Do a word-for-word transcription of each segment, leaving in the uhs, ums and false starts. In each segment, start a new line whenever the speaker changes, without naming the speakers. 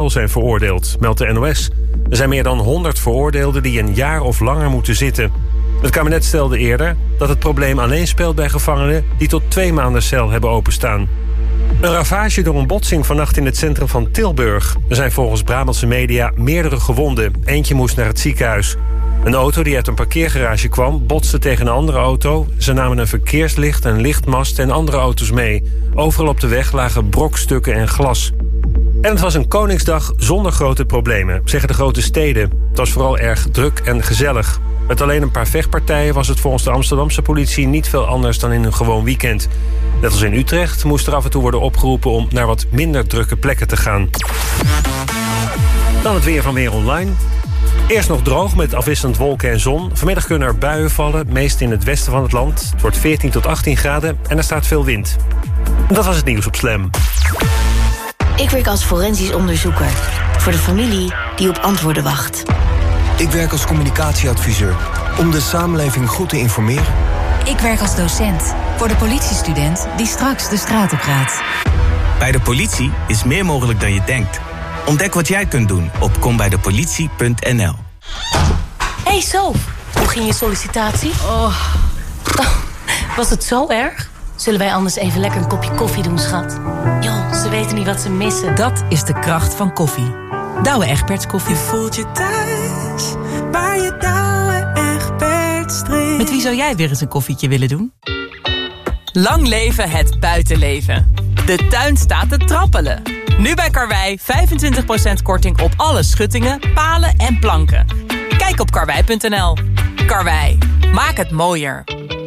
Brussel zijn veroordeeld, meldt de N O S. Er zijn meer dan honderd veroordeelden die een jaar of langer moeten zitten. Het kabinet stelde eerder dat het probleem alleen speelt bij gevangenen die tot twee maanden cel hebben openstaan. Een ravage door een botsing vannacht in het centrum van Tilburg. Er zijn volgens Brabantse media meerdere gewonden. Eentje moest naar het ziekenhuis. Een auto die uit een parkeergarage kwam botste tegen een andere auto. Ze namen een verkeerslicht, een lichtmast en andere auto's mee. Overal op de weg lagen brokstukken en glas. En het was een Koningsdag zonder grote problemen, zeggen de grote steden. Het was vooral erg druk en gezellig. Met alleen een paar vechtpartijen was het volgens de Amsterdamse politie niet veel anders dan in een gewoon weekend. Net als in Utrecht moest er af en toe worden opgeroepen om naar wat minder drukke plekken te gaan. Dan het weer van Weer Online. Eerst nog droog met afwisselend wolken en zon. Vanmiddag kunnen er buien vallen, meest in het westen van het land. Het wordt veertien tot achttien graden en er staat veel wind. Dat was het nieuws op Slam.
Ik werk als forensisch onderzoeker voor de familie die op antwoorden wacht.
Ik werk als communicatieadviseur om de samenleving goed te informeren.
Ik werk als docent voor de politiestudent die straks de straat op gaat.
Bij de politie is meer mogelijk dan je denkt. Ontdek wat jij kunt doen op kom bij de politie punt n l.
Hey Sof, hoe ging je sollicitatie? Oh. oh, was het zo erg? Zullen wij anders even lekker een kopje koffie doen, schat? Joh, ze weten niet wat ze missen.
Dat is de kracht van koffie. Douwe Egberts koffie.
Je voelt je thuis, waar je Douwe Egberts drinkt.
Met wie zou jij weer eens een koffietje willen doen? Lang leven het buitenleven. De tuin staat te trappelen. Nu bij Karwei vijfentwintig procent korting op alle schuttingen, palen en planken. Kijk op karwei punt n l. Karwei, maak het mooier.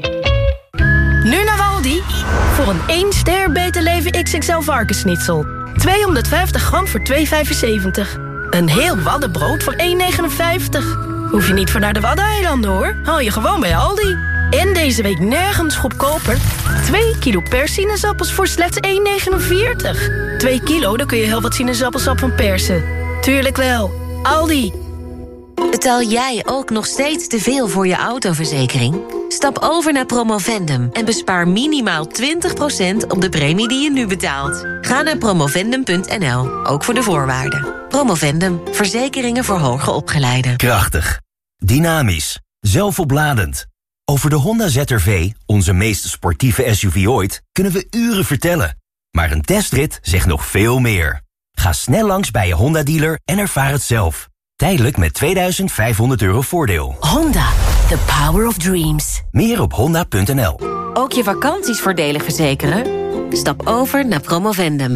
Nu naar Aldi. Voor een één ster Beter Leven X X L varkensschnitzel. tweehonderdvijftig gram voor twee vijfenzeventig. Een heel waddenbrood voor één negenenvijftig. Hoef je niet voor naar de Waddeneilanden hoor. Haal je gewoon bij Aldi. En deze week nergens goedkoper. twee kilo per sinaasappels voor slechts één negenenveertig. twee kilo, dan kun je heel wat sinaasappelsap van persen. Tuurlijk wel. Aldi.
Betaal jij ook nog steeds te veel voor je autoverzekering? Stap over naar Promovendum en bespaar minimaal twintig procent op de premie die je nu betaalt. Ga naar promovendum punt n l, ook voor de voorwaarden. Promovendum, verzekeringen voor hoger opgeleiden.
Krachtig, dynamisch, zelfopladend. Over de Honda Z R V, onze meest sportieve S U V ooit, kunnen we uren vertellen. Maar een testrit zegt nog veel meer. Ga snel langs bij je Honda-dealer en ervaar het zelf. Tijdelijk met tweeduizend vijfhonderd euro voordeel.
Honda, the power of dreams.
Meer op honda punt n l.
Ook je vakanties voordelig verzekeren? Stap over naar Promovendum.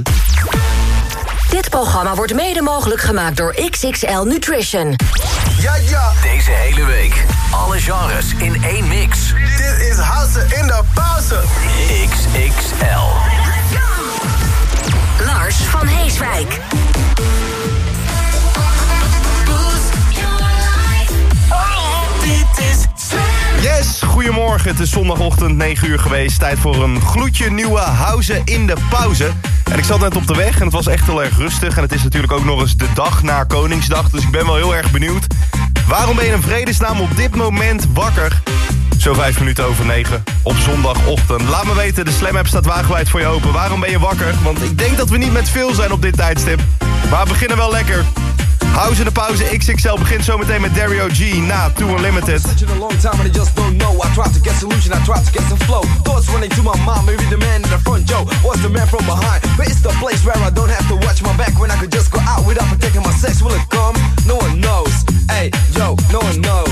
Dit programma wordt mede mogelijk gemaakt door X X L Nutrition.
Ja, ja. Deze hele week. Alle genres in één mix. Dit is House in de Pauze. X X L.
Lars van Heeswijk.
Yes, goedemorgen. Het is zondagochtend, negen uur geweest. Tijd voor een gloedje nieuwe House in de Pauze. En ik zat net op de weg en het was echt heel erg rustig. En het is natuurlijk ook nog eens de dag na Koningsdag. Dus ik ben wel heel erg benieuwd. Waarom ben je in vredesnaam op dit moment wakker? Zo vijf minuten over negen op zondagochtend. Laat me weten, de Slam app staat wagenwijd voor je open. Waarom ben je wakker? Want ik denk dat we niet met veel zijn op dit tijdstip. Maar we beginnen wel lekker. House in de Pauze X X L begint zometeen met Dario G na Too Unlimited.
Hey, yo, no one knows.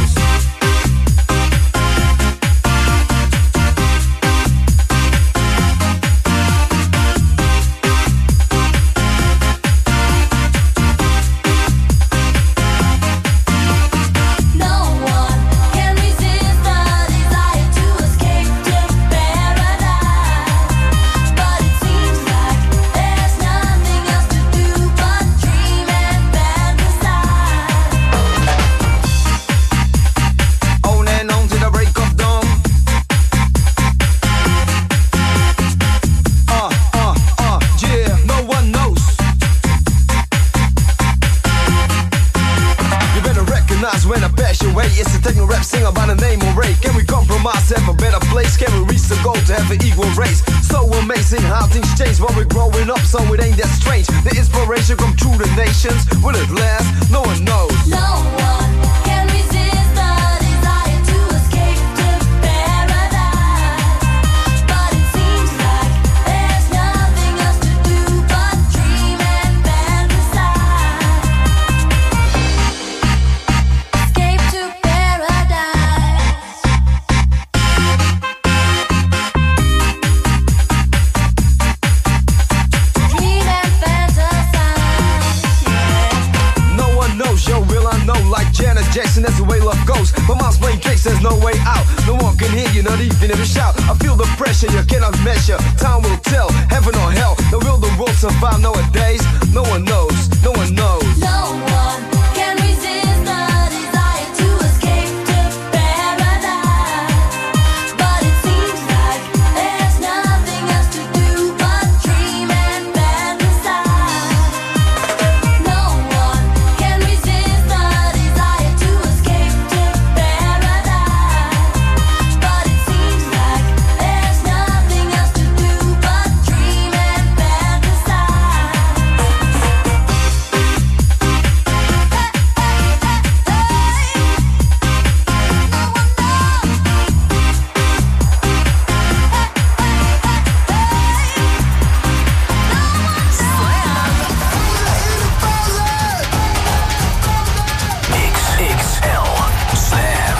It's a techno rap singer by the name of Ray. Can we compromise, have a better place? Can we reach the goal to have
the equal race. So amazing how things change while we're growing up, so it ain't that strange. The inspiration come through the nations. Will it last? No one knows.
No one can resist the desire to escape to paradise. But it seems like there's nothing else to do but dream and fantasize. Escape to paradise. Dream and fantasize.
No one knows, yo, will I know? Like Janet Jackson, that's the way love goes. My mom's playing tricks, there's no way out. No one can hear you, not even if you shout. I feel the pressure, you cannot measure. Time will tell, heaven or hell. Now will the world survive nowadays? No one knows, no one knows.
No one can resist the desire to escape to paradise. But it seems like there's nothing else to do but dream and fantasize. No one can resist the desire to escape to paradise. But it seems like there's nothing else to do but dream and
X X L Slam.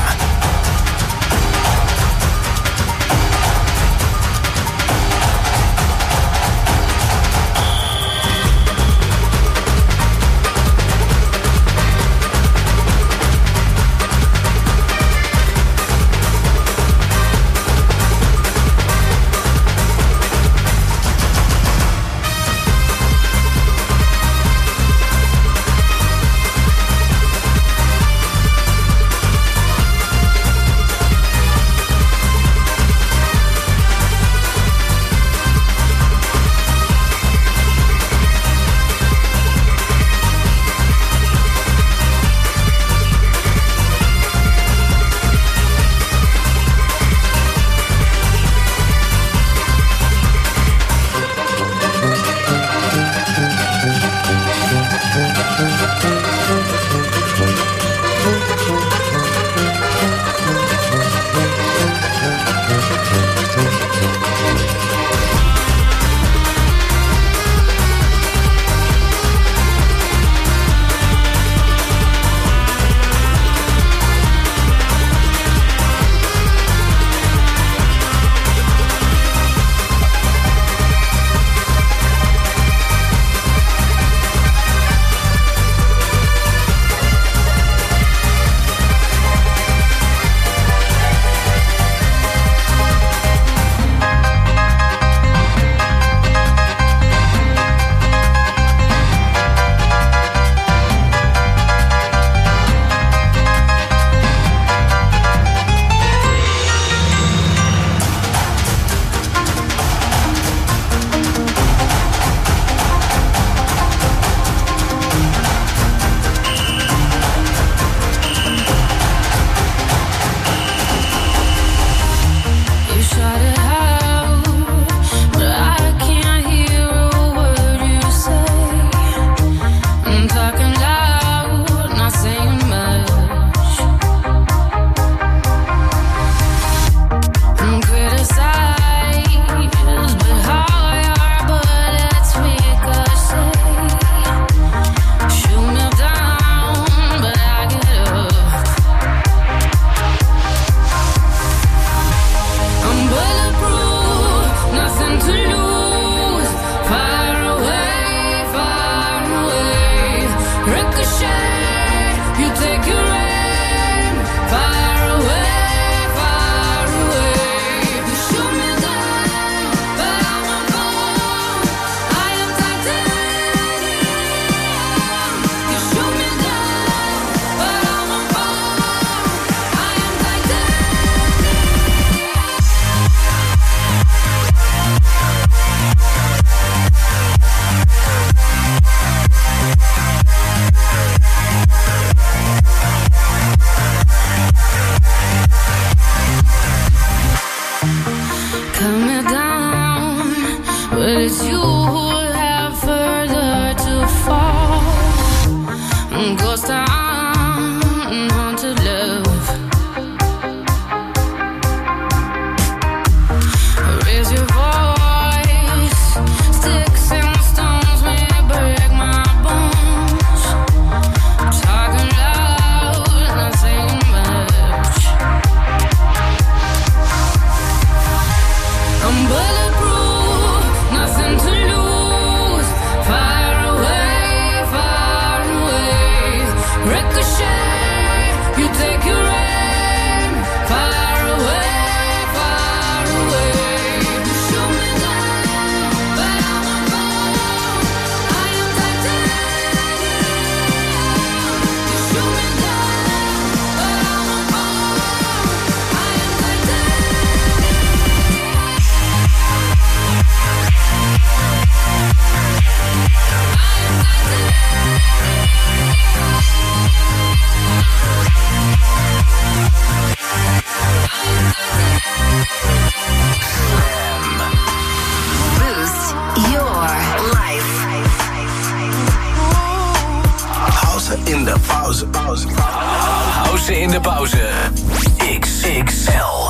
in de pauze, pauze, pauze. House in de pauze. X X L.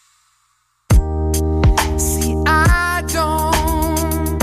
See, I don't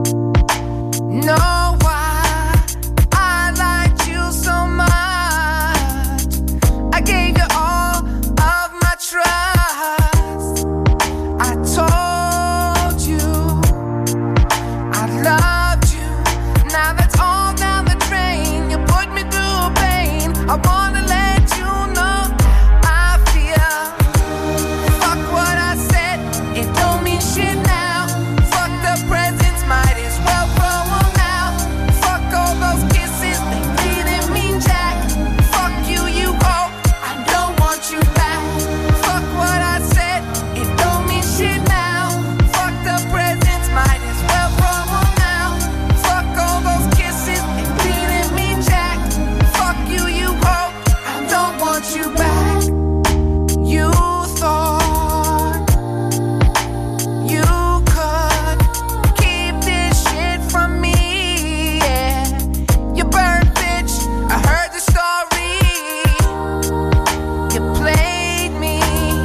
know why I liked you so much. I gave you all of my trust. I told you I loved you. Now that's all down the drain. You put me through pain. I wanna let you know I feel. Fuck what I said, it don't mean shit now. Fuck the presents, might as well throw 'em now. Fuck all those kisses, they didn't mean jack. Fuck you, you go, I don't want you back. Fuck what I said, it don't mean shit now. Fuck the presents, might as well throw 'em now. Fuck all those kisses, they didn't mean jack. Fuck you, you go, I don't want you back. You thought you could keep this shit from me, yeah. You burned, bitch, I heard the story. You played me.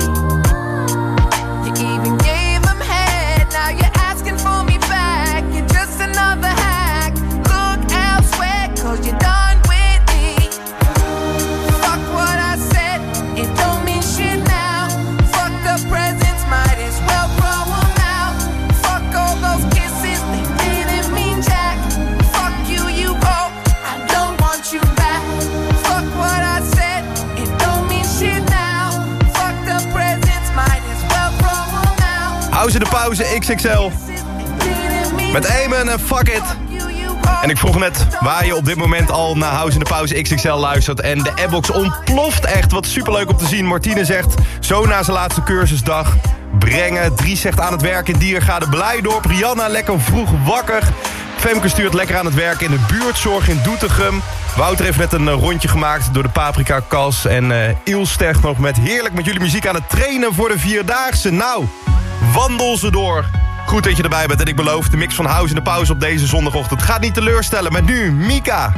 You even gave them head. Now you're asking for me back. You're just another hack. Look elsewhere, cause you're done with me. Fuck what I said, it don't mean shit now. Fuck the presents, might as well throw 'em out. Fuck all those kisses, they didn't mean jack. Fuck you, you go, I don't want you back. Fuck what I said, it don't mean shit now. Fuck the presents, might as well throw 'em out.
House in de pauze, X X L. Met Eamon en Fuck It. En ik vroeg net waar je op dit moment al naar House in de pauze X X L luistert. En de appbox ontploft echt. Wat superleuk om te zien. Martine zegt, zo na zijn laatste cursusdag. Brengen. Dries zegt aan het werk in Diergaarde Blijdorp. Rihanna lekker vroeg wakker. Femke stuurt lekker aan het werk in de buurtzorg in Doetinchem. Wouter heeft net een eh, rondje gemaakt door de Paprika-kas. En uh, Ilster nog met heerlijk met jullie muziek aan het trainen voor de Vierdaagse. Nou, wandel ze door. Goed dat je erbij bent en ik beloof de mix van House in de pauze op deze zondagochtend gaat niet teleurstellen. Met nu Mika.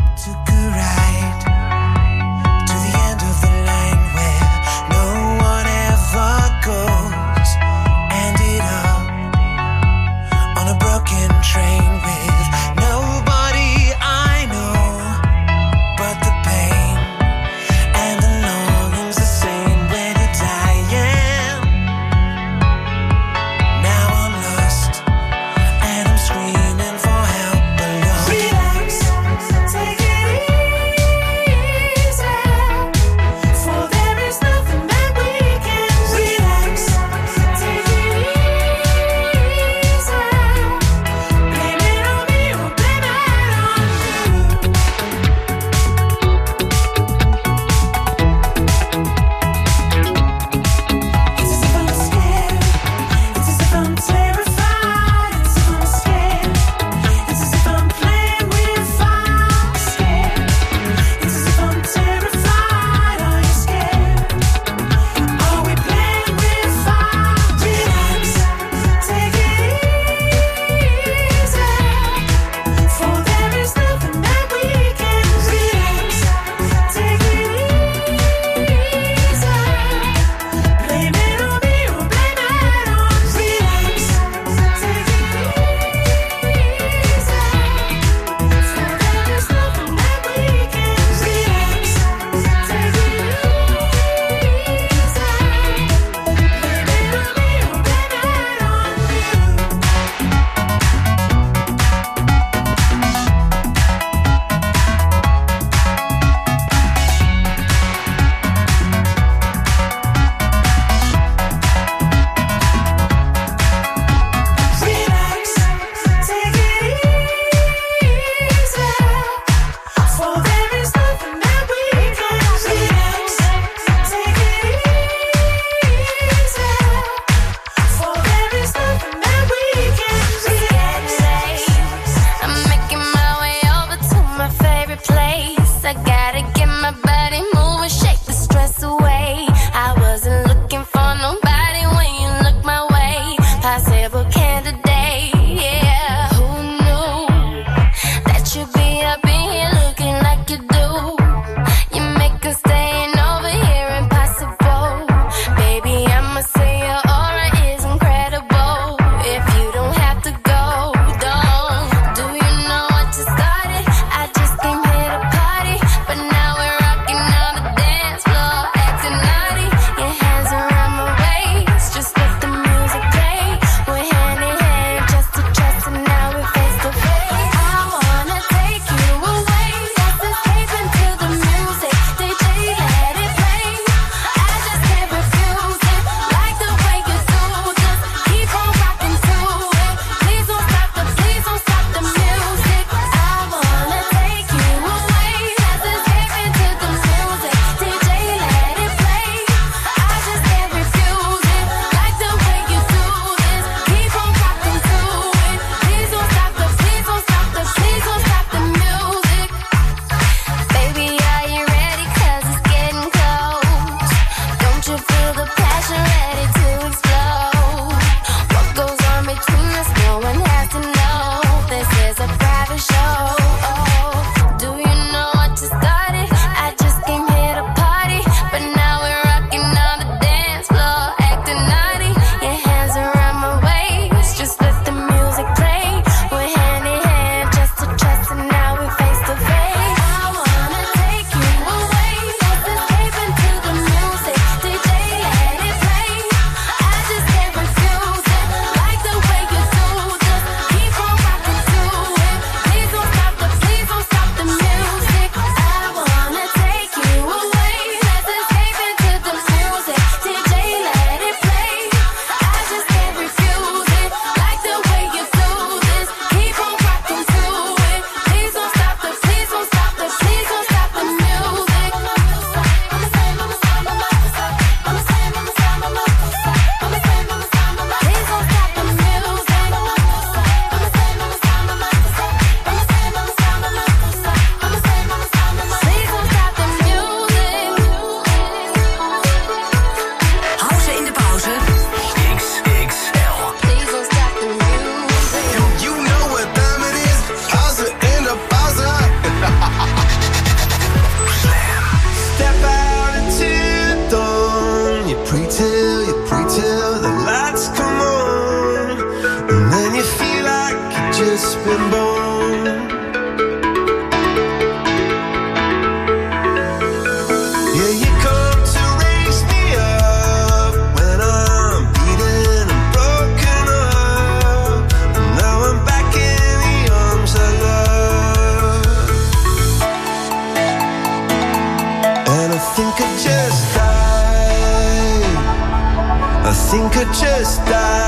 think I just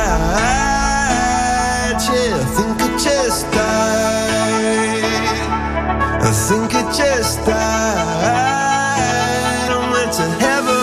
died. Yeah, I think I just died. I think I just died. I went to heaven.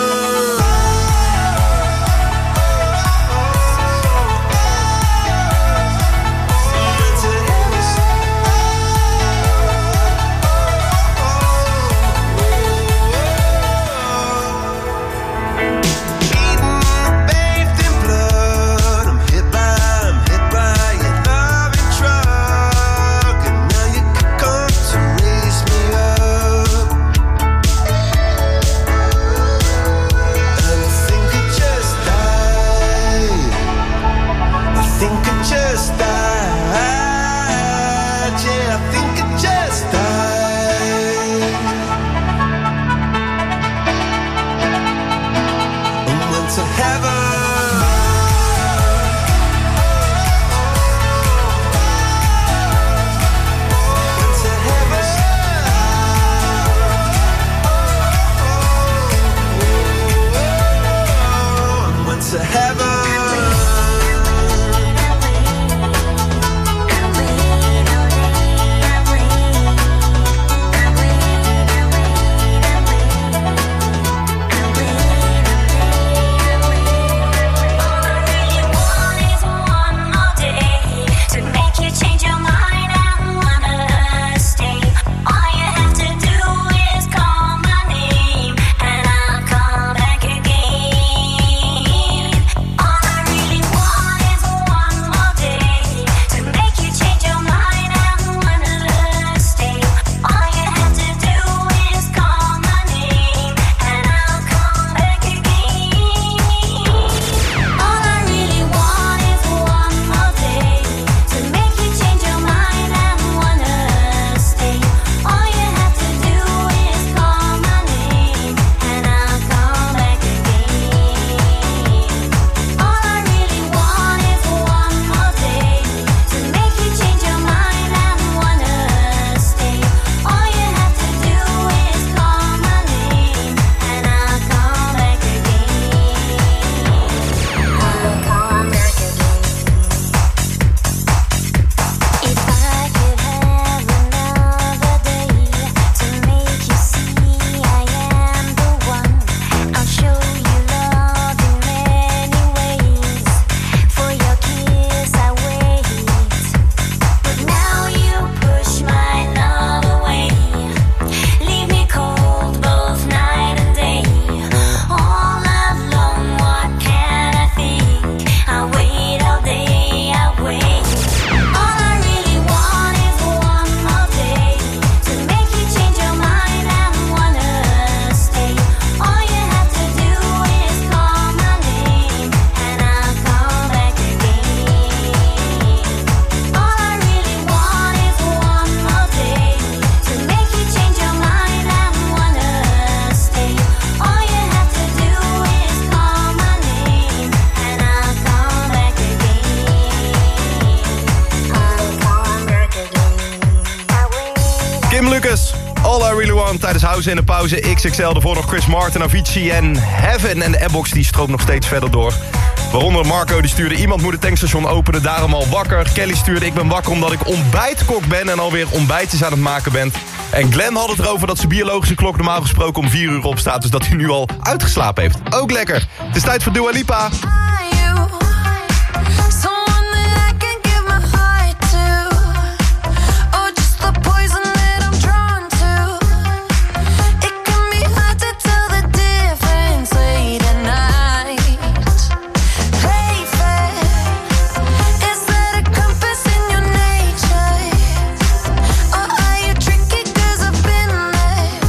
Tijdens House in de pauze X X L, daarvoor nog Chris Martin, Avicii en Heaven. En de Airbox die stroomt nog steeds verder door. Waaronder Marco die stuurde iemand moet het tankstation openen, daarom al wakker. Kelly stuurde ik ben wakker omdat ik ontbijtkok ben en alweer ontbijtjes aan het maken ben. En Glenn had het erover dat zijn biologische klok normaal gesproken om vier uur opstaat. Dus dat hij nu al uitgeslapen heeft. Ook lekker. Het is tijd voor Dua Lipa.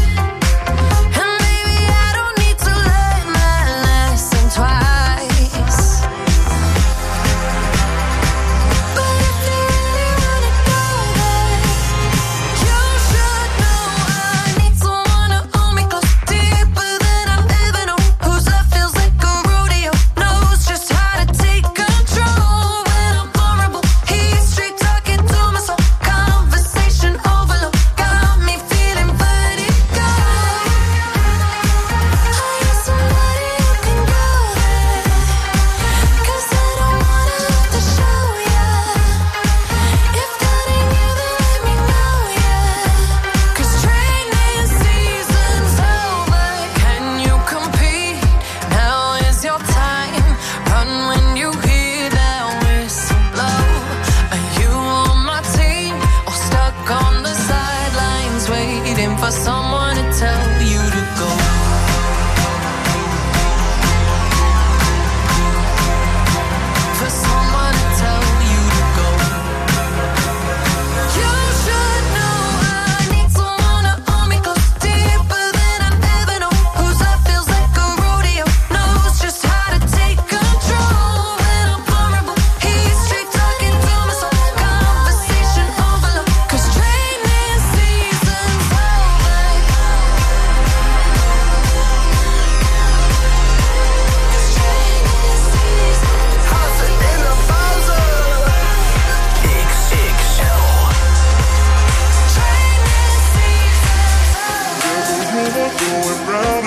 Twice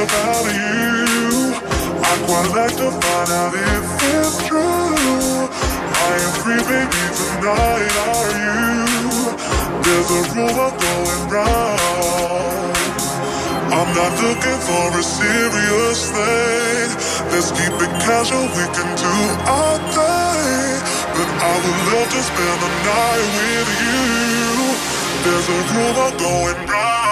about you. I quite like to find out if it's true. I am free, baby, tonight, are you? There's a rumor going round. I'm not looking for a serious thing. Let's keep it casual, we can do our thing. But I would love to spend the night with you. There's a rumor going round.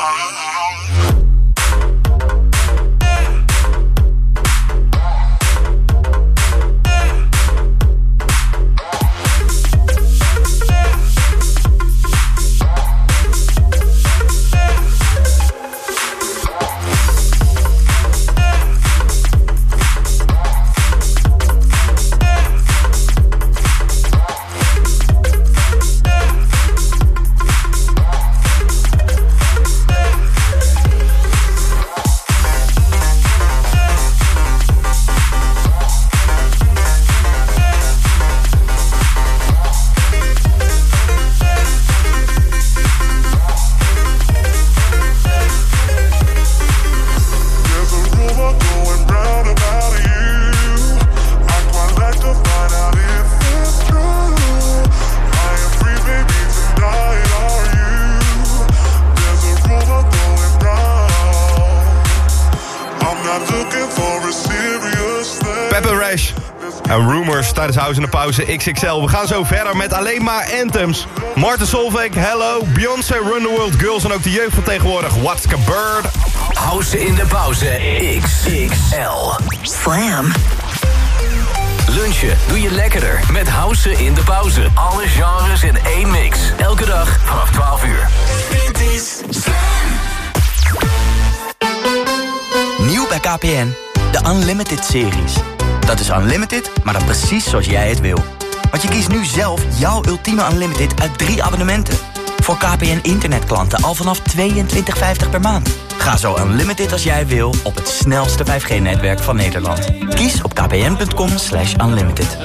Tijdens House in de Pauze X X L. We gaan zo verder met alleen maar anthems. Martin Solveig, Hello, Beyoncé, Run the World, Girls en ook de jeugd van tegenwoordig. What's a Bird?
House in de Pauze X X L.
Slam.
Lunchen doe je lekkerder met House in de Pauze. Alle genres in één mix. Elke dag vanaf twaalf uur.
Dit is
Nieuw bij K P N, de Unlimited series. Dat is unlimited, maar dan precies zoals jij het wil. Want je kiest nu zelf jouw ultieme unlimited uit drie abonnementen. Voor K P N internetklanten al vanaf tweeëntwintig vijftig per maand. Ga zo unlimited als jij wil op het snelste vijf G netwerk van Nederland. Kies op kpn.com slash unlimited.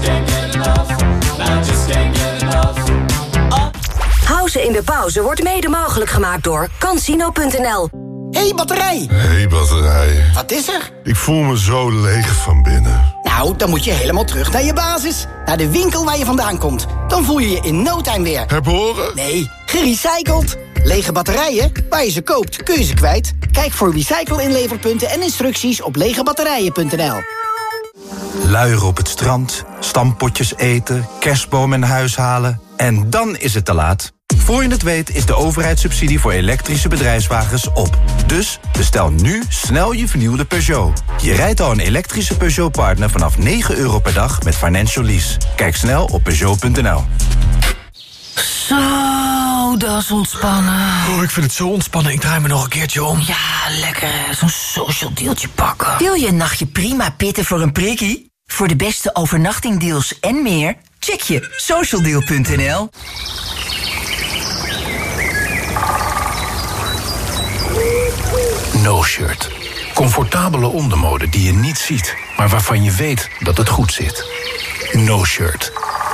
House in de Pauze wordt mede mogelijk gemaakt door Cansino punt n l.
Hey batterij!
Hey batterij.
Wat is er?
Ik voel me zo leeg van binnen.
Nou, dan moet je helemaal terug naar je basis. Naar de winkel waar je vandaan komt. Dan voel je je in no time weer.
Herboren?
Nee, gerecycled. Lege batterijen, waar je ze koopt, kun je ze kwijt. Kijk voor recycle-inleverpunten en instructies op legebatterijen punt n l.
Luieren op het strand, stampotjes eten, kerstboom in huis halen. En dan is het te laat. Voor je het weet is de overheidssubsidie voor elektrische bedrijfswagens op. Dus bestel nu snel je vernieuwde Peugeot. Je rijdt al een elektrische Peugeot Partner vanaf negen euro per dag met Financial Lease. Kijk snel op Peugeot punt n l.
Zo, dat is ontspannen.
Oh, ik vind het zo ontspannen. Ik draai me nog een keertje om.
Ja, lekker. Zo'n social dealtje pakken.
Wil je een nachtje prima pitten voor een prikkie? Voor de beste overnachtingdeals en meer, check je socialdeal punt n l.
No Shirt. Comfortabele ondermode die je niet ziet, maar waarvan je weet dat het goed zit. No Shirt.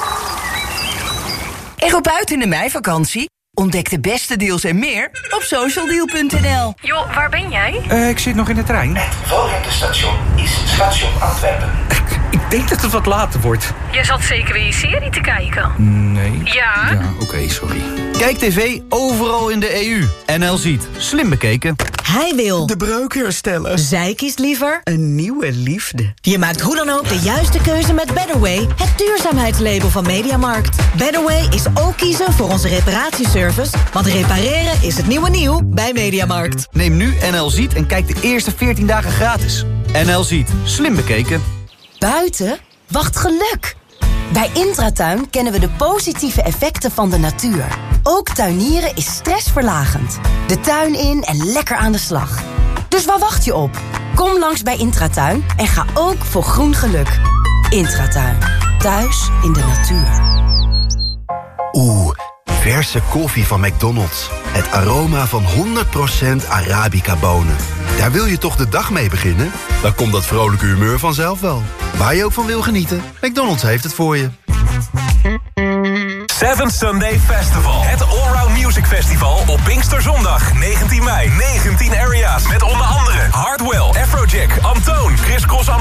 En go buiten in de meivakantie? Ontdek de beste deals en meer op socialdeal punt n l.
Joh, waar ben jij?
Uh, ik zit nog in de trein.
Het volgende station is station Antwerpen.
Ik denk dat het wat later wordt.
Je zat zeker weer je serie te kijken.
Nee.
Ja?
Ja, oké, okay, sorry.
Kijk tv overal in de E U. N L Ziet. Slim bekeken.
Hij wil
de breuk herstellen.
Zij kiest liever een nieuwe liefde. Je maakt hoe dan ook de juiste keuze met Better Way, het duurzaamheidslabel van Mediamarkt. Better Way is ook kiezen voor onze reparatieservice, want repareren is het nieuwe nieuw bij Mediamarkt.
Neem nu N L Ziet en kijk de eerste veertien dagen gratis. N L Ziet. Slim bekeken.
Buiten wacht geluk. Bij Intratuin kennen we de positieve effecten van de natuur. Ook tuinieren is stressverlagend. De tuin in en lekker aan de slag. Dus waar wacht je op? Kom langs bij Intratuin en ga ook voor groen geluk. Intratuin. Thuis in de natuur.
Oeh, verse koffie van McDonald's. Het aroma van honderd procent Arabica bonen. Daar wil je toch de dag mee beginnen? Dan komt dat vrolijke humeur vanzelf wel. Waar je ook van wil genieten, McDonald's heeft het voor je.
Seventh Sunday Festival. Het Allround Music Festival op Pinksterzondag negentien mei. negentien area's met onder andere Hard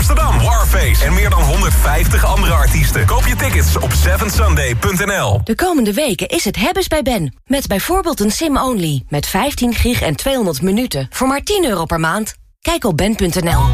Amsterdam, Warface en meer dan honderdvijftig andere artiesten. Koop je tickets op seven sunday punt n l.
De komende weken is het hebben's bij Ben. Met bijvoorbeeld een sim-only met vijftien gig en tweehonderd minuten voor maar tien euro per maand. Kijk op ben punt n l.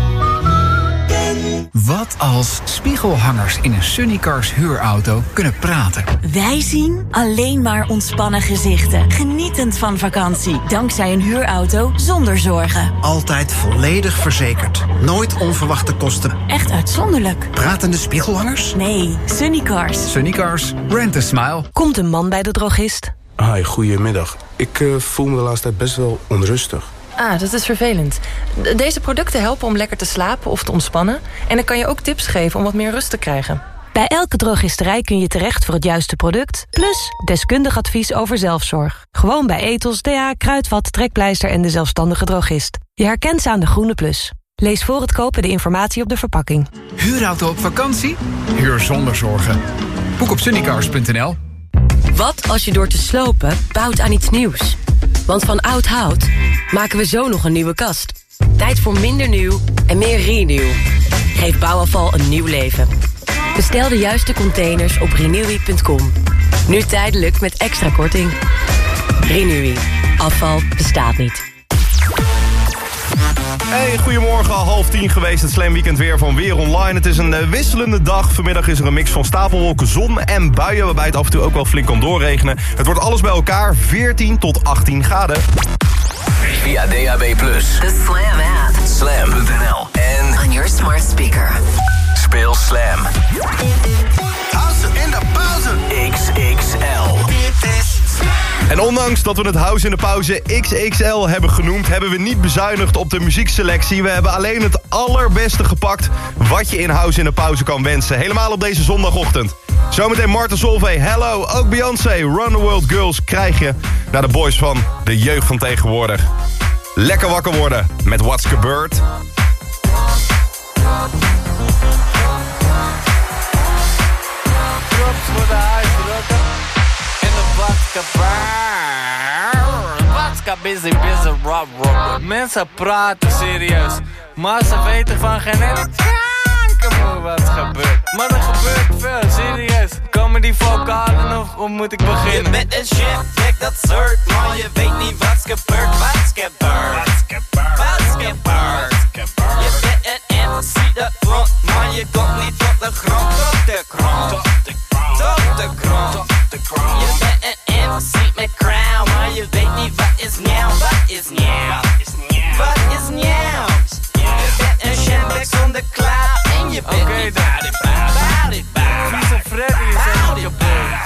Wat als spiegelhangers in een Sunnycars huurauto kunnen praten?
Wij zien alleen maar ontspannen gezichten. Genietend van vakantie. Dankzij een huurauto zonder zorgen.
Altijd volledig verzekerd. Nooit onverwachte kosten.
Echt uitzonderlijk.
Pratende spiegelhangers?
Nee, Sunnycars.
Sunnycars, rent a smile.
Komt een man bij de drogist.
Hi, goedemiddag. Ik uh, voel me de laatste tijd best wel onrustig.
Ah, dat is vervelend. D- Deze producten helpen om lekker te slapen of te ontspannen. En dan kan je ook tips geven om wat meer rust te krijgen. Bij elke drogisterij kun je terecht voor het juiste product... plus deskundig advies over zelfzorg. Gewoon bij Ethos, D A, Kruidvat, Trekpleister en de zelfstandige drogist. Je herkent ze aan de groene plus. Lees voor het kopen de informatie op de verpakking.
Huurauto op vakantie? Huur zonder zorgen. Boek op sunnycars punt n l.
Wat als je door te slopen bouwt aan iets nieuws? Want van oud hout maken we zo nog een nieuwe kast. Tijd voor minder nieuw en meer renew. Geef bouwafval een nieuw leven. Bestel de juiste containers op renewy punt com. Nu tijdelijk met extra korting. Renewy. Afval bestaat niet.
Hey, goedemorgen, half tien geweest. Het Slam Weekend weer van Weer Online. Het is een uh, wisselende dag. Vanmiddag is er een mix van stapelwolken, zon en buien... waarbij het af en toe ook wel flink kan doorregenen. Het wordt alles bij elkaar veertien tot achttien graden.
Via D A B plus,
The Slam app.
slam punt n l en
On your smart speaker.
speel Slam.
House in de pauze.
X X L.
En ondanks dat we het House in de Pauze X X L hebben genoemd... hebben we niet bezuinigd op de muziekselectie. We hebben alleen het allerbeste gepakt wat je in House in de Pauze kan wensen. Helemaal op deze zondagochtend. Zometeen Martin Solveig, Hello, ook Beyoncé, Run the World Girls... krijg je naar de boys van de jeugd van tegenwoordig. Lekker wakker worden met What's Gebeurd.
Watska busy, busy, rob, rob. Mensen praten serieus, maar ze weten van geen ene kanker wat gebeurt. Maar er gebeurt veel, serieus. Komen die vocalen of hoe moet ik beginnen?
Je bent een shit, kijk dat soort, maar je weet niet wat's gebeurd, wat's gebeurd. Wat's gebeurd. Je bent een M C dat front, maar je komt niet tot de grond, tot de grond. Tot de grond. Je bent een M C met crown, maar je weet niet wat is nieuw, wat is nieuw. Wat is nieuw. Je bent een shambek zonder klaar en je bent
Oké,
niet
dan.
bout it, bout it, bout it.
Vieze Freddy is ook op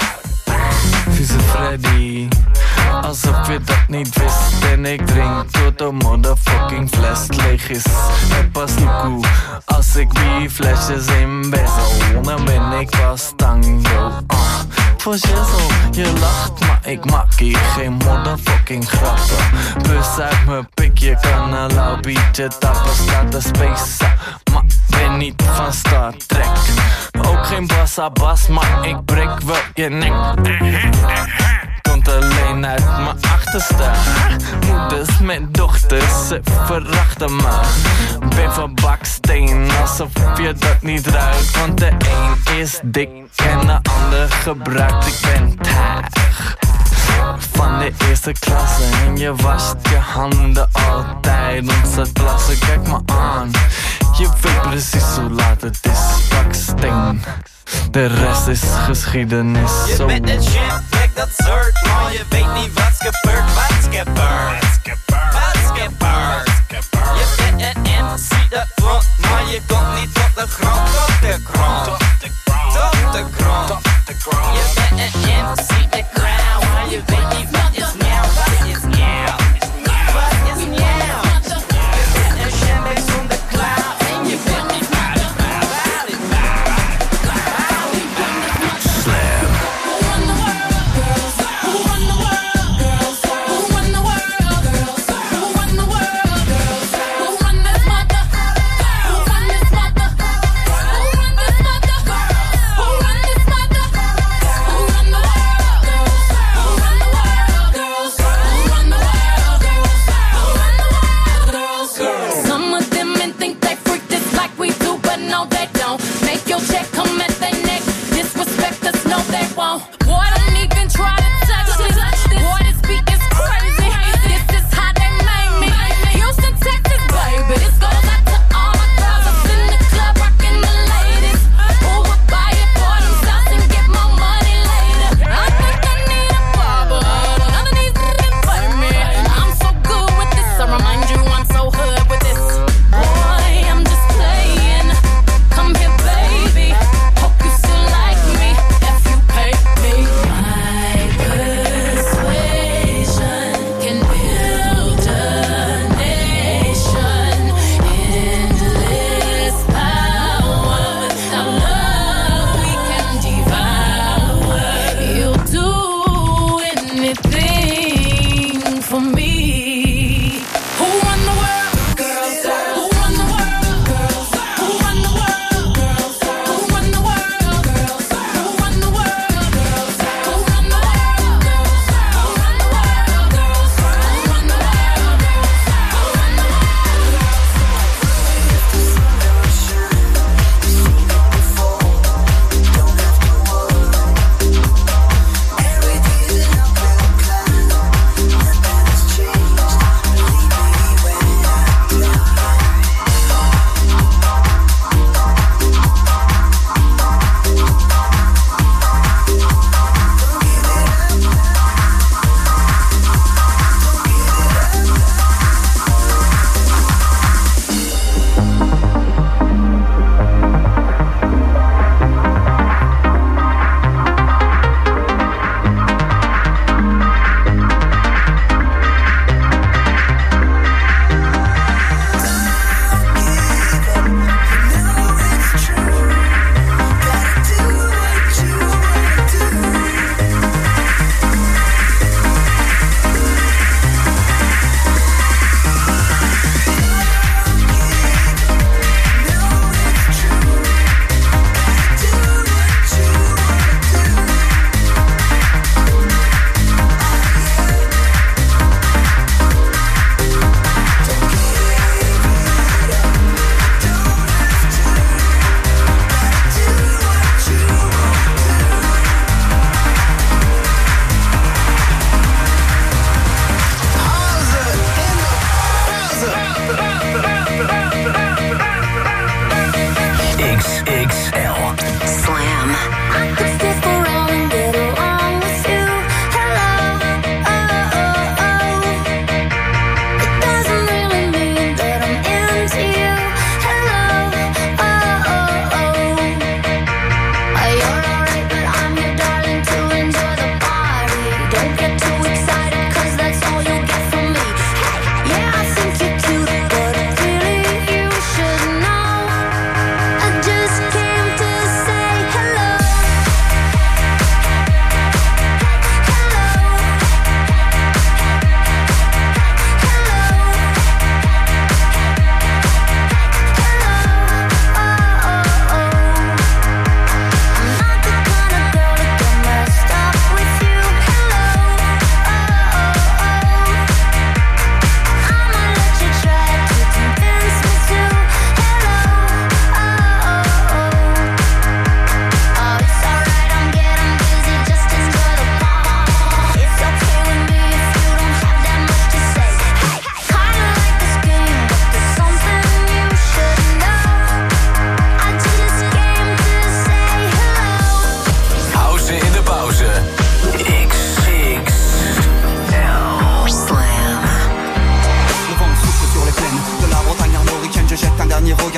de Vieze Freddy, alsof je dat niet wist. En ik drink tot de motherfucking fles leeg is. Het pas koe, als ik die flesjes in bezel, dan ben ik pas tango. Uh. Voor shizzle, je lacht, maar ik maak hier geen motherfucking grappen. Bus uit mijn pik, je kan een lauw biertje tappen, staat te spacen. Maar ben niet van Star Trek. Ook geen bassa bas, maar ik breek wel je nek. Komt alleen uit mijn achterste. Moeders met dochters, ze verachten me. Ben van baksteen, alsof je dat niet ruikt. Want de een is dik en de ander gebruikt. Ik ben taag van de eerste klasse. En je wast je handen altijd om te plassen. Kijk me aan, je weet precies hoe laat het is. Baksteen, de rest is geschiedenis.
Je bent een shit, kijk dat soort, maar je weet niet wat's gebeurd, wat's gebeurd. Wat's gebeurd. Je bent een M C dat front, maar je komt niet tot de grond, tot de grond. Tot de grond. Je bent een M C met crown, maar je weet niet wat is nieuw, wat is nieuw. Wat is nieuw. Je bent een shambek zonder klaar en je bent niet bout it, bout it, bout it.
Slam.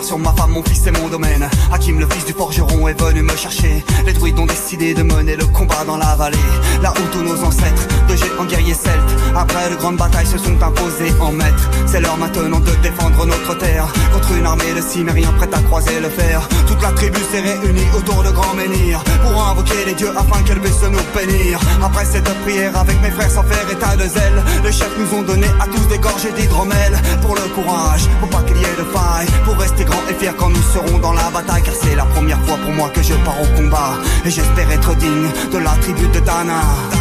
sur ma femme, mon fils et mon domaine. Hakim, le fils du forgeron, est venu me chercher. Les druides ont décidé de mener le combat dans la vallée, là où tous nos ancêtres, de géants guerriers celtes, après de grandes batailles se sont imposés en maîtres. C'est l'heure maintenant de défendre notre terre contre une armée de cimériens prête à croiser le fer. Toute la tribu s'est réunie autour de grands menhirs pour invoquer les dieux afin qu'elle puisse nous bénir. Après cette prière avec mes frères sans faire état de zèle, les chefs nous ont donné à tous des gorgées d'hydromel. Pour le courage, faut pas qu'il y ait de faille, pour rester grand et fier quand nous serons dans la bataille. Car c'est la première fois pour moi que je pars au combat, et j'espère être digne de la tribu de Dana.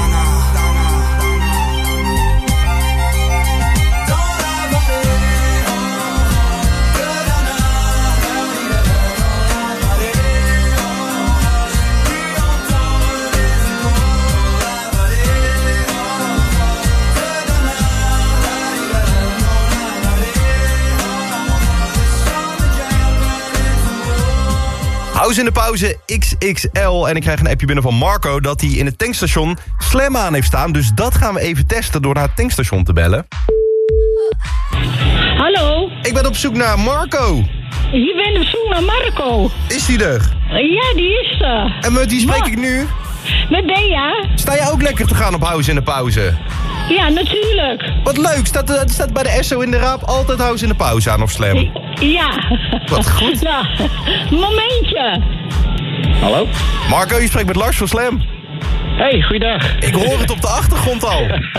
House in de pauze X X L. En ik krijg een appje binnen van Marco dat hij in het tankstation Slam aan heeft staan. Dus dat gaan we even testen door naar het tankstation te bellen.
Hallo?
Ik ben op zoek naar Marco.
Je bent op zoek naar Marco.
Is die er?
Ja, die is er.
En met wie spreek
Ma-
ik nu?
Met Bea.
Sta je ook lekker te gaan op House in de pauze?
Ja, natuurlijk.
Wat leuk. Staat, er staat bij de Esso in de Raap altijd House in de pauze aan of Slam?
Ja.
Wat goed.
Ja. Momentje.
Hallo? Marco, je spreekt met Lars van Slam.
Hey, goeiedag.
Ik hoor het op de achtergrond al.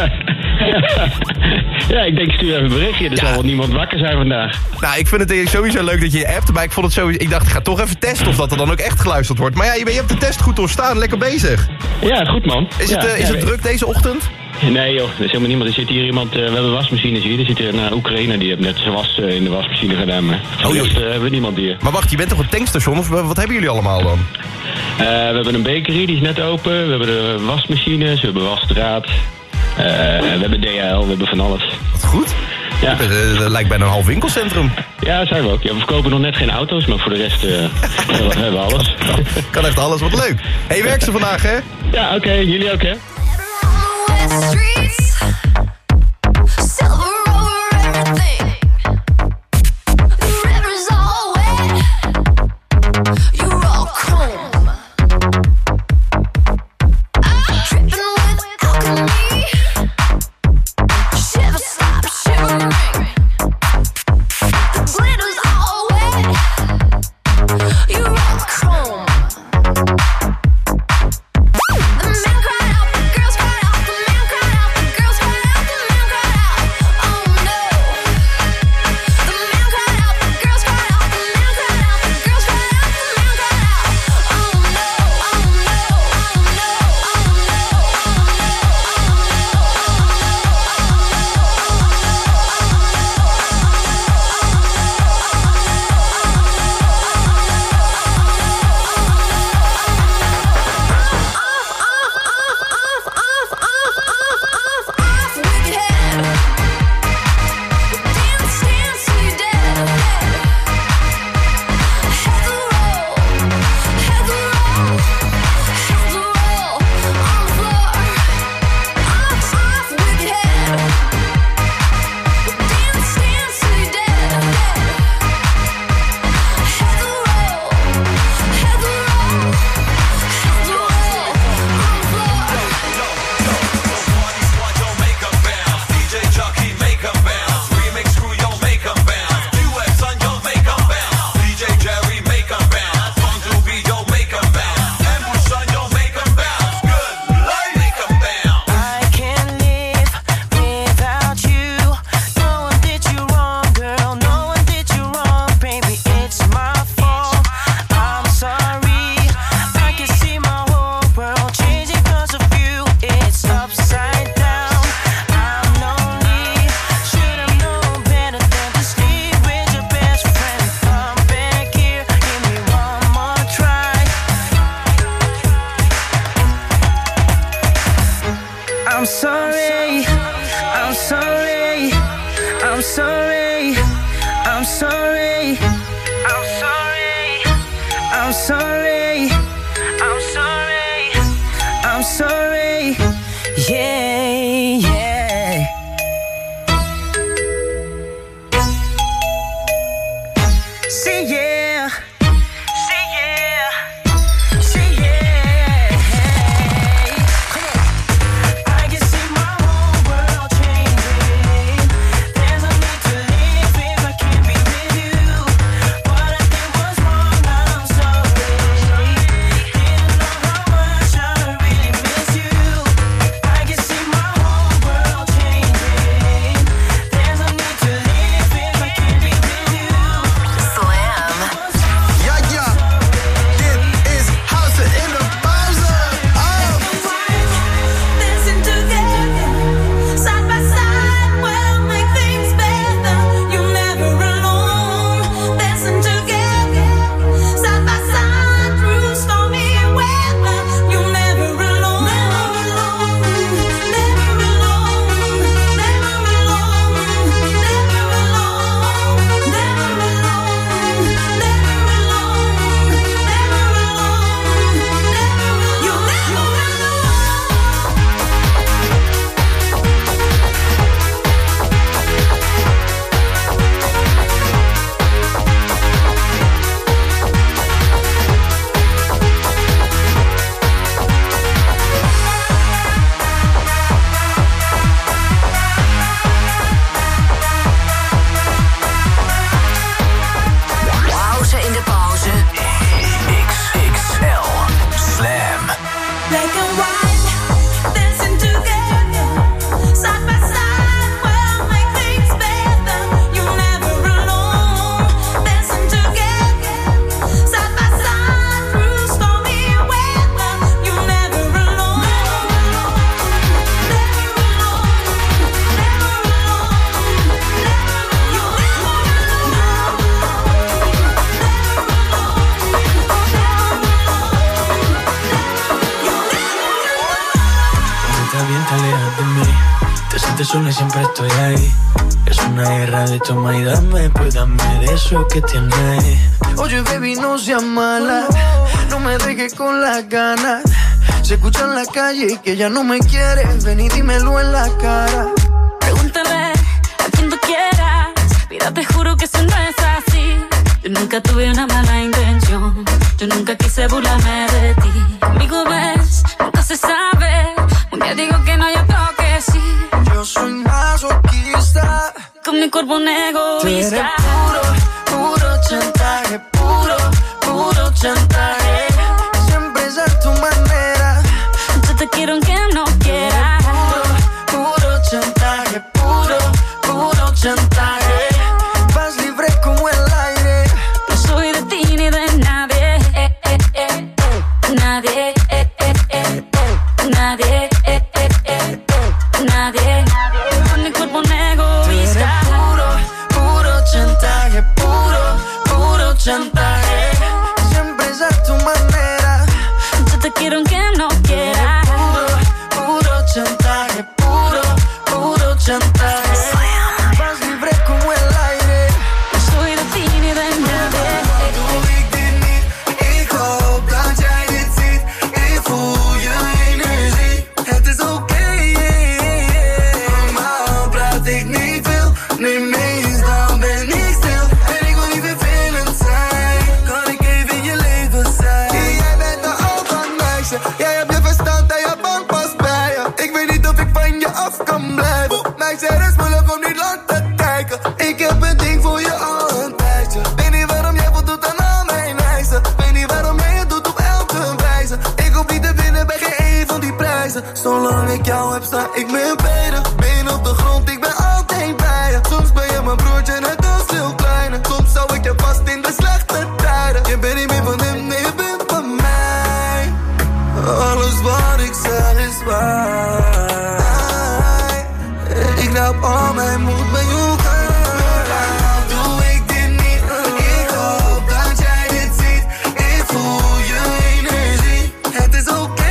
Ja, ik denk stuur even een berichtje. Er zal wel niemand wakker zijn vandaag.
Nou, ik vind het sowieso leuk dat je je appt. Maar ik vond het sowieso. Ik dacht, ik ga toch even testen of dat er dan ook echt geluisterd wordt. Maar ja, je, je hebt de test goed doorstaan. Lekker bezig.
Ja, goed man.
Is
ja,
het, uh, is
ja,
het druk deze ochtend?
Nee joh, er is helemaal niemand. Er zit hier iemand, uh, we hebben wasmachines hier. Er zit hier een uh, Oekraïner, die heeft net zijn was uh, in de wasmachine gedaan. Maar voor de rest uh, hebben we niemand hier.
Maar wacht, je bent toch een tankstation of wat hebben jullie allemaal dan?
Uh, we hebben een bakery, die is net open. We hebben de wasmachines, we hebben wasstraat. Uh, we hebben D H L, we hebben van alles.
Wat goed.
Ja.
Dat, dat lijkt bijna een half winkelcentrum.
Ja, zijn we ook. Ja, we verkopen nog net geen auto's, maar voor de rest uh, we hebben we alles.
Kan echt alles, wat leuk. Hey, werk ze vandaag, hè?
Ja, oké. Okay, jullie ook, hè?
Say yeah. Say yeah. Say yeah. Come on. I can see my whole world changing. There's no need to live if I can't be with you. What I did was wrong, I'm sorry. Didn't know how much I really miss you. I can see my whole world changing. There's no need to live if I can't be with you.
Slam.
Yeah, yeah. Dit is House in the Pauze. Dancing together, side by side, will make things better. You're never alone. Dancing together, side by side, through stormy weather. You're never alone. Never alone. Never alone. Never alone. Never alone. Never alone. Never alone. Never alone. You're never alone.
Pauze in de pauze.
X X L Slam.
Black and white, dancing together, side by side, will make things better. You're never alone. Dancing together, side by side, through stormy weather. You're never alone. Never alone. Never alone. You're never
Está bien, te alejas de mí. Te sientes sola y siempre estoy ahí. Es una guerra de toma y dame, pues dame de eso que tienes. Oye, baby, no seas mala. No me dejes con las ganas. Se escucha en la calle y que ya no me quieres. Ven y dímelo en la cara.
Pregúntale a quien tú quieras. Mira, te juro que eso no es así. Yo nunca tuve una mala intención. Yo nunca quise burlarme de ti. Conmigo ves, nunca se sabe. Un día digo que no, y otro que sí.
Yo soy masoquista.
Con mi cuerpo un
Tú eres
egoísta.
puro, puro chantaje. Puro, puro chantaje. Siempre es a tu manera.
Yo te quiero aunque no quieras.
Puro, puro chantaje. Puro, puro chantaje. Vas libre como el aire.
No soy de ti ni de nadie. Eh, eh, eh. Nadie. Eh, eh, eh. Nadie. Eh, eh, eh. Nadie. Con mi cuerpo un egoísta.
Puro, puro chantaje. Puro, puro chantaje. Siempre es a tu manera.
Yo te quiero aunque no quieras.
Puro, puro chantaje. Puro, puro chantaje. Vas libre como el aire.
No soy de ti ni de nadie.
Doe ik dit niet? Ik hoop dat jij dit ziet. Ik voel je energie. Het is oké. Normaal praat ik niet veel. Nee, meestal ben ik stil. En ik wil niet vervelend zijn. Kan ik even in je leven zijn? Jij bent een oud meisje. Jij hebt je verstand en je bankpas bij je. Ik weet niet of ik van je af kan blijven. Meisje, het is moeilijk om niet lang te kijken. Ik heb een ding voor je al een tijdje. Weet niet waarom jij voldoet aan al mijn eisen. Weet niet waarom jij het doet op elke wijze. Ik hoef niet te winnen bij geen een van die prijzen. Zolang ik jou heb, sta ik meer beter. Been op de grond, ik ben altijd bij je. Soms ben je mijn broertje, net als veel kleiner. Soms zou ik je vast in de slechte tijden. Je bent niet meer van hem, nee, je bent van mij. Alles wat ik zeg is waar. Ik laat al mijn moed bij jou gaan. Doe ik dit niet? Ik hoop dat jij dit ziet. Ik voel je energie. Het is oké.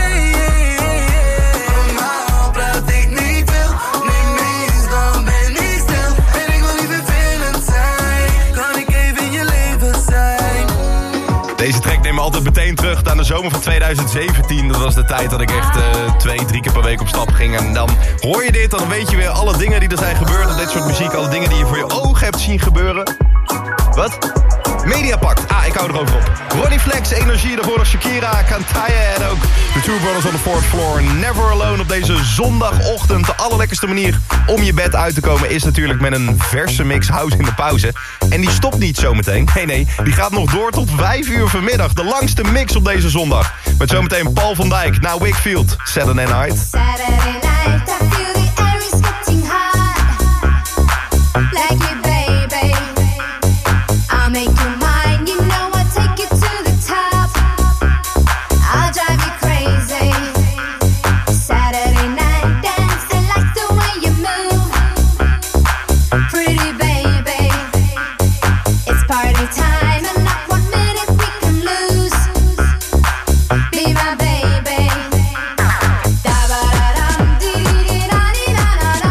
Normaal praat ik niet veel. Nee, meestal ben ik stil. En ik wil niet vervelend zijn. Kan ik even in je leven zijn?
Deze track neemt me altijd meteen terug aan de zomer van tweeduizend zeventien. Dat was de tijd dat ik echt uh, twee, drie keer per week op stap ging. En dan hoor je dit, dan weet je weer alle dingen die er zijn gebeurd. Dit soort muziek, alle dingen die je voor je ogen hebt zien gebeuren. Wat? Mediapact, ah, ik hou erover op. Ronnie Flex, Energie, daarvoor nog Shakira, Kantaya en ook de Two Brothers on the Fourth Floor. Never Alone op deze zondagochtend. De allerlekkerste manier om je bed uit te komen is natuurlijk met een verse mix house in de pauze. En die stopt niet zometeen. Nee, nee, die gaat nog door tot vijf uur vanmiddag. De langste mix op deze zondag. Met zometeen Paul van Dijk, naar Wakefield, Saturday Night.
Saturday night, I feel the air is getting hot. Like it, baby. I'll make you mine, you know I'll take you to the top. I'll drive you crazy. Saturday night dance, I like the way you move. Pretty baby, it's party time and not one minute we can lose. Be my baby. Da-ba-da-dum, dee-dee-da-dee-da-da-da.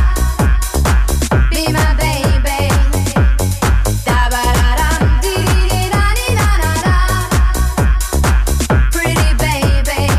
Be my baby. Da-ba-da-dum, dee-dee-da-dee-da-da-da. Pretty baby.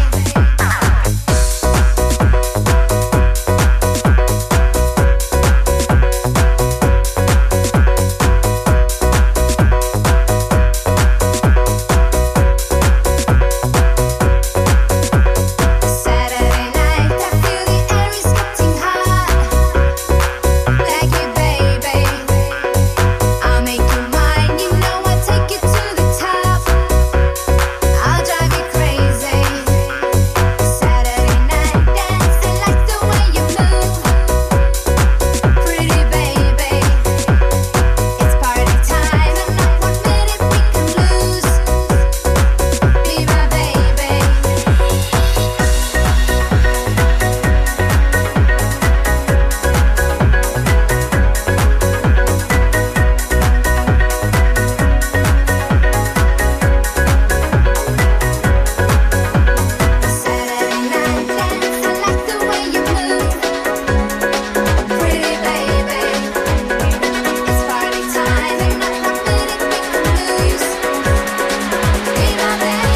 Saturday night, I feel the air is getting hot. Like it, baby. I'll make you mine, you know I'll take you to the top. I'll drive you crazy. Saturday night dance, I like the way you move. Pretty baby, it's party time and not one minute we can lose. Be my baby. Saturday night dance, I like the way you move. Pretty baby, it's party time and not one minute we can lose. Be my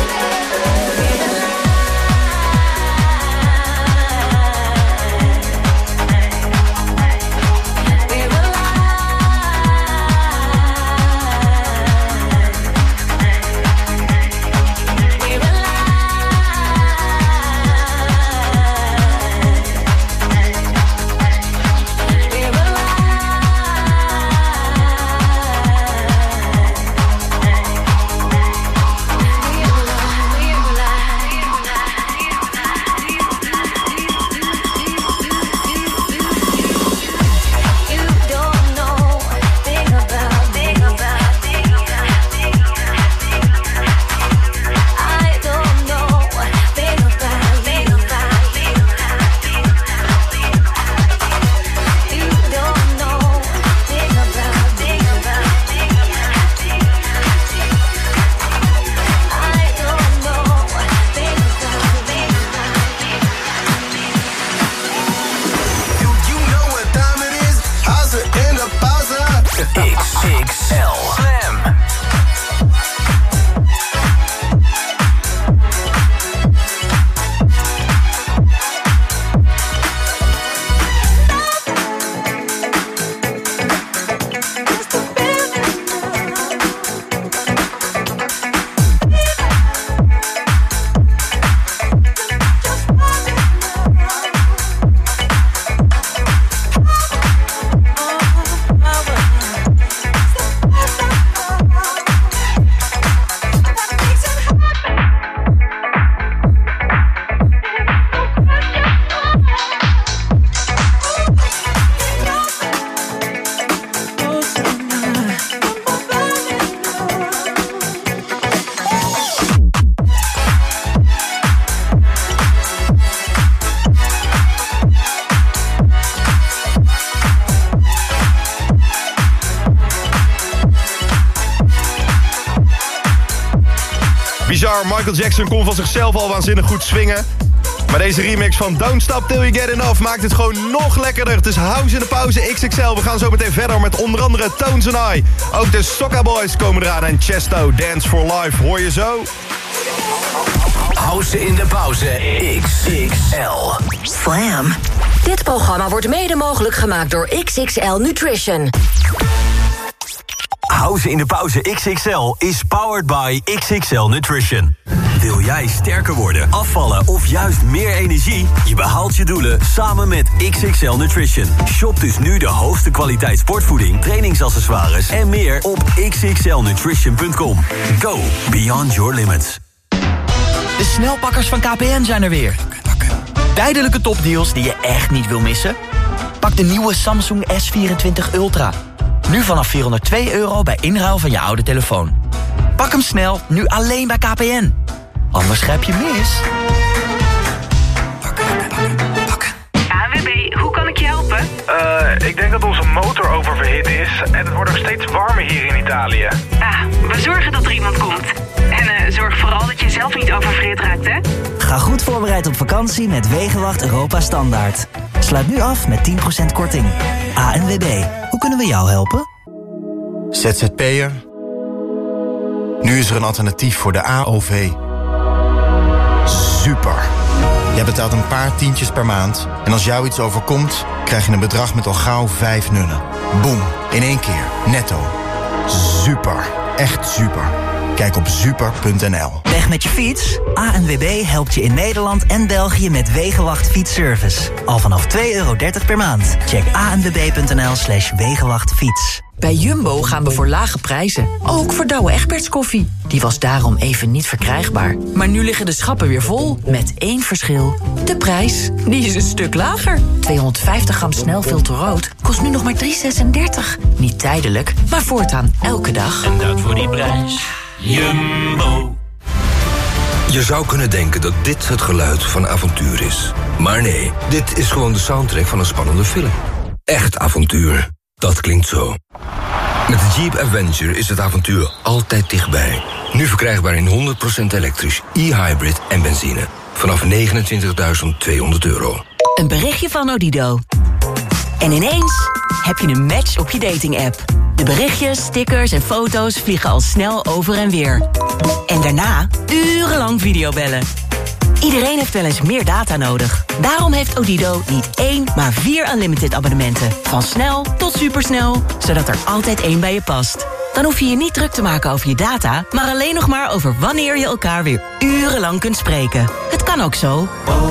X X L Slam.
Bizar, Michael Jackson kon van zichzelf al waanzinnig goed swingen. Maar deze remix van Don't Stop Till You Get Enough maakt het gewoon nog lekkerder. Het is House in de Pauze X X L. We gaan zo meteen verder met onder andere Tones and I. Ook de Soca Boys komen eraan en Chesto, Dance for Life. Hoor je zo?
House in de Pauze X X L
Slam. Dit programma wordt mede mogelijk gemaakt door X X L Nutrition.
House
Wauwze in de pauze X X L is powered by X X L Nutrition. Wil jij sterker worden, afvallen of juist meer energie? Je behaalt je doelen samen met X X L Nutrition. Shop dus nu de hoogste kwaliteit sportvoeding, trainingsaccessoires en meer op x x l nutrition punt com. Go beyond your limits.
De snelpakkers van K P N zijn er weer. Tijdelijke topdeals die je echt niet wil missen? Pak de nieuwe Samsung S vierentwintig Ultra. Nu vanaf vierhonderdtwee euro bij inruil van je oude telefoon. Pak hem snel, nu alleen bij K P N. Anders grijp je mis.
A N W B, hoe kan ik je helpen?
Uh, ik denk dat onze motor oververhit is en het wordt ook steeds warmer hier in Italië.
Ah, we zorgen dat er iemand komt. En uh, zorg vooral dat je zelf niet oververhit raakt, hè?
Ga goed voorbereid op vakantie met Wegenwacht Europa Standaard. Sluit nu af met tien procent korting. A N W B, hoe kunnen we jou helpen?
Z Z P'er. Nu is er een alternatief voor de A O V. Super. Jij betaalt een paar tientjes per maand. En als jou iets overkomt, krijg je een bedrag met al gauw vijf nullen. Boom, in één keer, netto. Super. Echt super. Kijk op super punt n l.
Weg met je fiets? A N W B helpt je in Nederland en België met Wegenwacht Fietsservice. Al vanaf twee euro dertig per maand. Check a n w b punt n l slash wegenwachtfiets.
Bij Jumbo gaan we voor lage prijzen. Ook voor Douwe Egberts koffie. Die was daarom even niet verkrijgbaar. Maar nu liggen de schappen weer vol. Met één verschil. De prijs. Die is een stuk lager. tweehonderdvijftig gram snelfilter rood kost nu nog maar drie zesendertig. Niet tijdelijk, maar voortaan elke dag.
En dat voor die prijs. Jumbo.
Je zou kunnen denken dat dit het geluid van avontuur is. Maar nee, dit is gewoon de soundtrack van een spannende film. Echt avontuur. Dat klinkt zo. Met de Jeep Avenger is het avontuur altijd dichtbij. Nu verkrijgbaar in honderd procent elektrisch, e-hybrid en benzine. Vanaf negenentwintigduizend tweehonderd euro.
Een berichtje van Odido. En ineens heb je een match op je dating-app. De berichtjes, stickers en foto's vliegen al snel over en weer. En daarna urenlang videobellen. Iedereen heeft wel eens meer data nodig. Daarom heeft Odido niet één, maar vier unlimited abonnementen. Van snel tot supersnel, zodat er altijd één bij je past. Dan hoef je je niet druk te maken over je data, maar alleen nog maar over wanneer je elkaar weer urenlang kunt spreken. Het kan ook zo.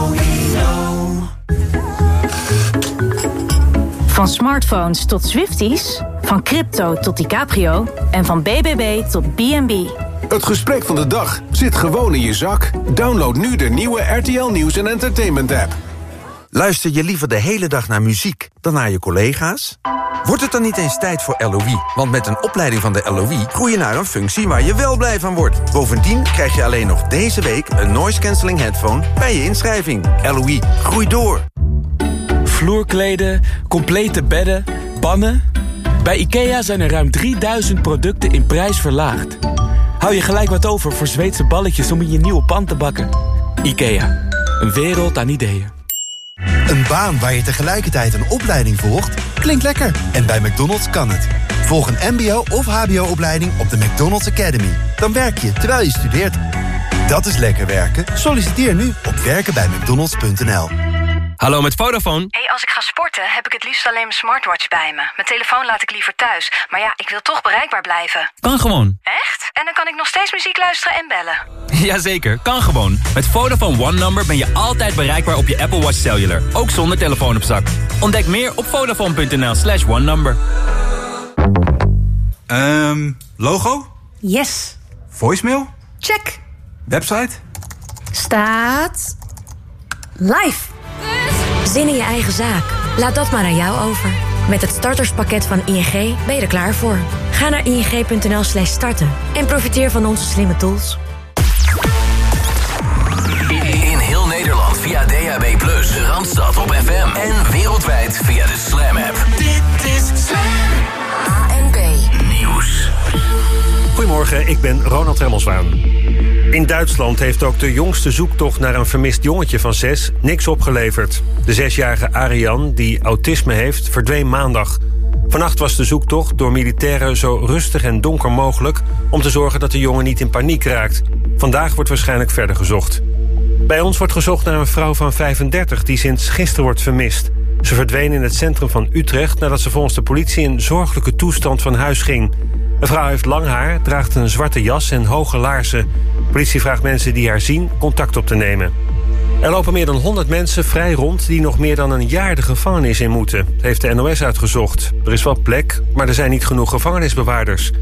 Van smartphones tot Swifties, van crypto tot DiCaprio en van B B B tot B en B.
Het gesprek van de dag zit gewoon in je zak. Download nu de nieuwe R T L Nieuws en Entertainment app.
Luister je liever de hele dag naar muziek dan naar je collega's? Wordt het dan niet eens tijd voor L O I? Want met een opleiding van de L O I groei je naar een functie waar je wel blij van wordt. Bovendien krijg je alleen nog deze week een noise cancelling headphone bij je inschrijving. L O I, groei door.
Vloerkleden, complete bedden, pannen. Bij IKEA zijn er ruim drieduizend producten in prijs verlaagd. Hou je gelijk wat over voor Zweedse balletjes om in je nieuwe pan te bakken. IKEA, een wereld aan ideeën.
Een baan waar je tegelijkertijd een opleiding volgt? Klinkt lekker. En bij McDonald's kan het. Volg een mbo- of hbo-opleiding op de McDonald's Academy. Dan werk je terwijl je studeert. Dat is lekker werken. Solliciteer nu op werken bij mcdonalds punt n l.
Hallo, met Vodafone.
Hey, als ik ga sporten heb ik het liefst alleen mijn smartwatch bij me. Mijn telefoon laat ik liever thuis. Maar ja, ik wil toch bereikbaar blijven.
Kan gewoon.
Echt? En dan kan ik nog steeds muziek luisteren en bellen?
Jazeker, kan gewoon. Met Vodafone One Number ben je altijd bereikbaar op je Apple Watch Cellular. Ook zonder telefoon op zak. Ontdek meer op vodafone punt n l slash one number.
Ehm, um, logo?
Yes.
Voicemail?
Check.
Website?
Staat live.
Zin in je eigen zaak? Laat dat maar aan jou over. Met het starterspakket van I N G ben je er klaar voor. Ga naar ing punt n l slash starten en profiteer van onze slimme tools.
In heel Nederland via D A B plus, Randstad op F M en wereldwijd via de Slam app.
Dit is Slam. A N B
Nieuws.
Goedemorgen, ik ben Ronald Remmelswaan. In Duitsland heeft ook de jongste zoektocht naar een vermist jongetje van zes niks opgeleverd. De zesjarige Arian, die autisme heeft, verdween maandag. Vannacht was de zoektocht door militairen zo rustig en donker mogelijk om te zorgen dat de jongen niet in paniek raakt. Vandaag wordt waarschijnlijk verder gezocht. Bij ons wordt gezocht naar een vrouw van vijfendertig die sinds gisteren wordt vermist. Ze verdween in het centrum van Utrecht nadat ze volgens de politie in zorgelijke toestand van huis ging. De vrouw heeft lang haar, draagt een zwarte jas en hoge laarzen. Politie vraagt mensen die haar zien contact op te nemen. Er lopen meer dan honderd mensen vrij rond die nog meer dan een jaar de gevangenis in moeten, heeft de N O S uitgezocht. Er is wel plek, maar er zijn niet genoeg gevangenisbewaarders.